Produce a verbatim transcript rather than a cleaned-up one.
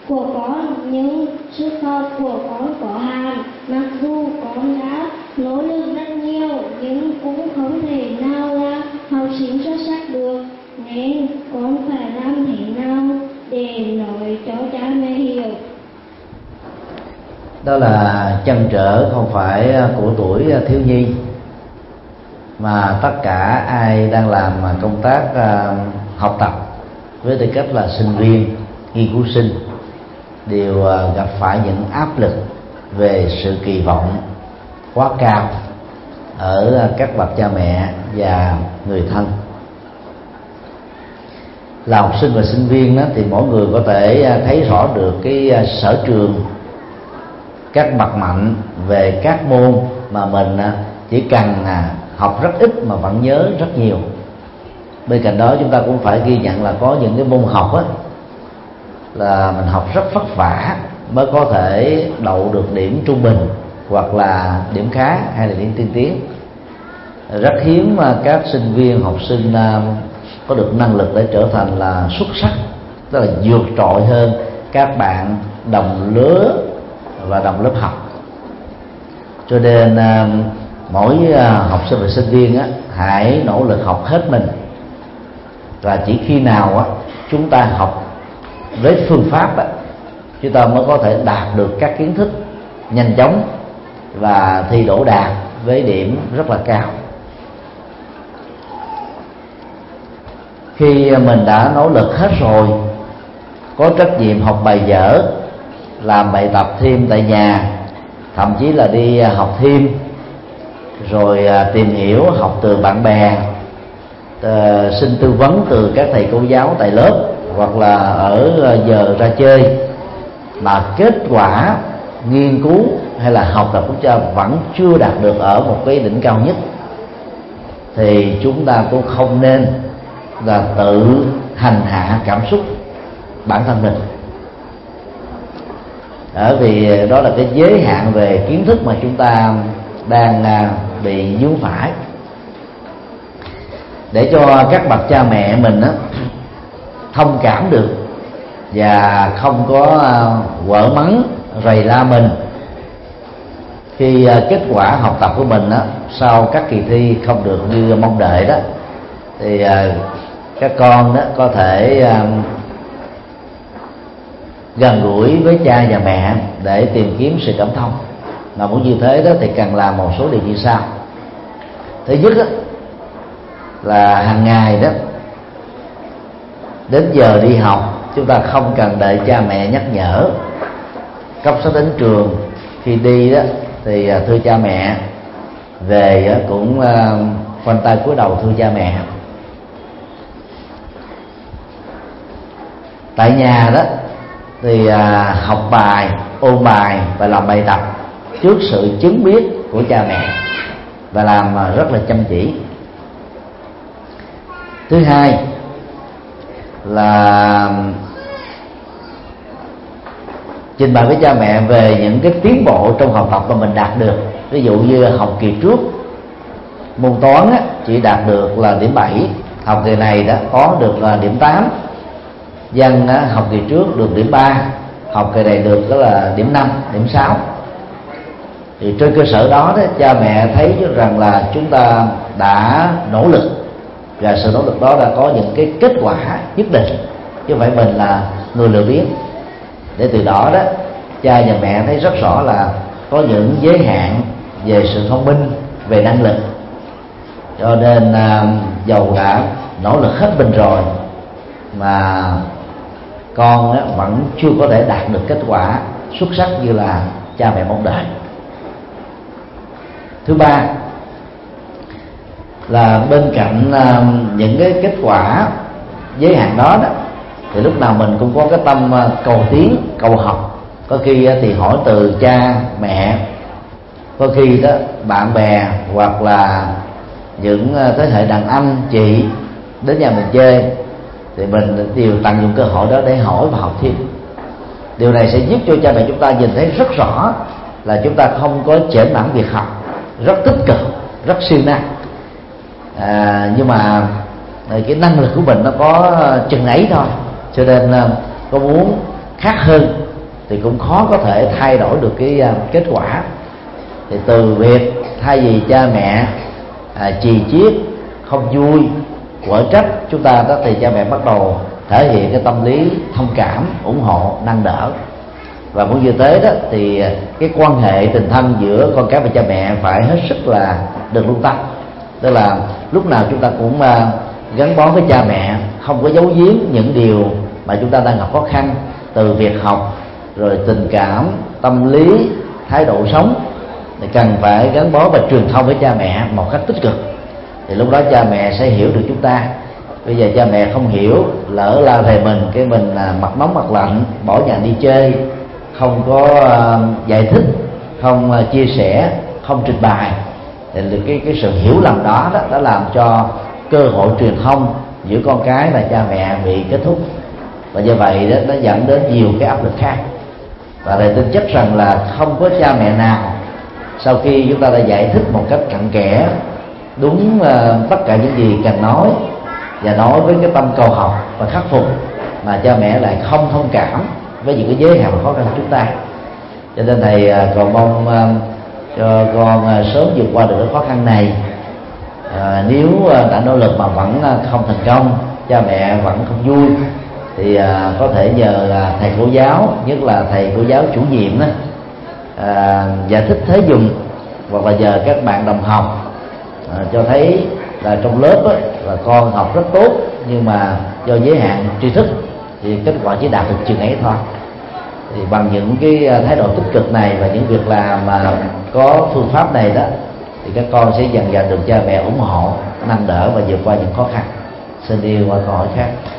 của con, nhưng sức học của con có hạn. Mặc dù con đã nỗ lực rất nhiều nhưng cũng không thể nào là học sinh xuất sắc được, nên con phải làm thế nào để nói cho cha mẹ hiểu. Đó là trăn trở không phải của tuổi thiếu nhi, mà tất cả ai đang làm công tác học tập với tư cách là sinh viên, nghiên cứu sinh đều gặp phải những áp lực về sự kỳ vọng quá cao ở các bậc cha mẹ và người thân. Là học sinh và sinh viên đó, thì mỗi người có thể thấy rõ được cái sở trường, các mặt mạnh về các môn mà mình chỉ cần học rất ít mà vẫn nhớ rất nhiều. Bên cạnh đó chúng ta cũng phải ghi nhận là có những cái môn học á, là mình học rất vất vả mới có thể đậu được điểm trung bình hoặc là điểm khá hay là điểm tiên tiến. Rất hiếm mà các sinh viên, học sinh có được năng lực để trở thành là xuất sắc, tức là vượt trội hơn các bạn đồng lứa và đồng lớp học. Cho nên mỗi học sinh và sinh viên á, hãy nỗ lực học hết mình, và chỉ khi nào á, chúng ta học với phương pháp á, chúng ta mới có thể đạt được các kiến thức nhanh chóng và thi đỗ đạt với điểm rất là cao. Khi mình đã nỗ lực hết rồi, có trách nhiệm học bài vở, làm bài tập thêm tại nhà, thậm chí là đi học thêm, rồi tìm hiểu học từ bạn bè, xin tư vấn từ các thầy cô giáo tại lớp, hoặc là ở giờ ra chơi, mà kết quả nghiên cứu hay là học tập của cha vẫn chưa đạt được ở một cái đỉnh cao nhất, thì chúng ta cũng không nên là tự hành hạ cảm xúc bản thân mình, bởi vì đó là cái giới hạn về kiến thức mà chúng ta đang bị vướng phải. Để cho các bậc cha mẹ mình á, thông cảm được và không có quở mắng rầy la mình khi kết quả học tập của mình á, sau các kỳ thi không được như mong đợi đó, thì các con đó có thể gần gũi với cha và mẹ để tìm kiếm sự cảm thông. Mà muốn như thế đó thì cần làm một số điều như sau. Thứ nhất đó, là hàng ngày đó đến giờ đi học, chúng ta không cần đợi cha mẹ nhắc nhở. Cốc sách đến trường, khi đi đó thì thưa cha mẹ, về cũng khoanh tay cúi đầu thưa cha mẹ. Tại nhà đó thì học bài, ôn bài và làm bài tập trước sự chứng biết của cha mẹ, và làm rất là chăm chỉ. Thứ hai là trình bày với cha mẹ về những cái tiến bộ trong học tập mà mình đạt được. Ví dụ như học kỳ trước môn toán á, chỉ đạt được là điểm bảy, học kỳ này đã có được là điểm tám. Văn á, học kỳ trước được điểm ba, học kỳ này được đó là điểm năm, điểm sáu. Thì trên cơ sở đó, đó cha mẹ thấy rằng là chúng ta đã nỗ lực, và sự nỗ lực đó là có những cái kết quả nhất định, chứ không phải mình là người lười biếng. Để từ đó đó cha và mẹ thấy rất rõ là có những giới hạn về sự thông minh, về năng lực, cho nên à, dầu đã nỗ lực hết mình rồi mà con á, vẫn chưa có thể đạt được kết quả xuất sắc như là cha mẹ mong đợi. Thứ ba là bên cạnh uh, những cái kết quả giới hạn đó, đó thì lúc nào mình cũng có cái tâm uh, cầu tiến, cầu học. Có khi uh, thì hỏi từ cha mẹ, có khi đó bạn bè hoặc là những uh, thế hệ đàn anh chị đến nhà mình chơi, thì mình đều tận dụng cơ hội đó để hỏi và học thêm. Điều này sẽ giúp cho cha mẹ chúng ta nhìn thấy rất rõ là chúng ta không có trễ nản việc học, rất tích cực, rất siêng năng. À, nhưng mà cái năng lực của mình nó có chừng ấy thôi, cho nên có muốn khác hơn thì cũng khó có thể thay đổi được cái kết quả. Thì từ việc thay vì cha mẹ à, chì chiết, không vui, quở trách chúng ta đó, thì cha mẹ bắt đầu thể hiện cái tâm lý thông cảm, ủng hộ, nâng đỡ. Và muốn như thế đó thì cái quan hệ tình thân giữa con cái và cha mẹ phải hết sức là được lưu tâm. Tức là lúc nào chúng ta cũng gắn bó với cha mẹ, không có giấu giếm những điều mà chúng ta đang gặp khó khăn, từ việc học, rồi tình cảm, tâm lý, thái độ sống, thì cần phải gắn bó và truyền thông với cha mẹ một cách tích cực. Thì lúc đó cha mẹ sẽ hiểu được chúng ta. Bây giờ cha mẹ không hiểu, lỡ la thầy mình, cái mình mặt nóng mặt lạnh, bỏ nhà đi chơi, không có giải thích, không chia sẻ, không trình bày, thì cái cái sự hiểu lầm đó đó đã làm cho cơ hội truyền thông giữa con cái và cha mẹ bị kết thúc. Và như vậy đó nó dẫn đến nhiều cái áp lực khác. Và thầy tin chắc rằng là không có cha mẹ nào sau khi chúng ta đã giải thích một cách cặn kẽ đúng uh, tất cả những gì cần nói và nói với cái tâm cầu học và khắc phục, mà cha mẹ lại không thông cảm với những cái giới hạn và khó khăn của chúng ta. Cho nên thầy uh, cầu mong uh, cho con uh, sớm vượt qua được cái khó khăn này. uh, Nếu uh, đã nỗ lực mà vẫn uh, không thành công, cha mẹ vẫn không vui, thì à, có thể nhờ à, thầy cô giáo, nhất là thầy cô giáo chủ nhiệm đó, à, giải thích thế dùng, hoặc là nhờ các bạn đồng học à, cho thấy là trong lớp đó, là con học rất tốt, nhưng mà do giới hạn tri thức thì kết quả chỉ đạt được chừng ấy thôi. Thì bằng những cái thái độ tích cực này và những việc làm mà có phương pháp này đó, thì các con sẽ dần dần được cha mẹ ủng hộ, nâng đỡ và vượt qua những khó khăn. Xin đi qua câu hỏi khác.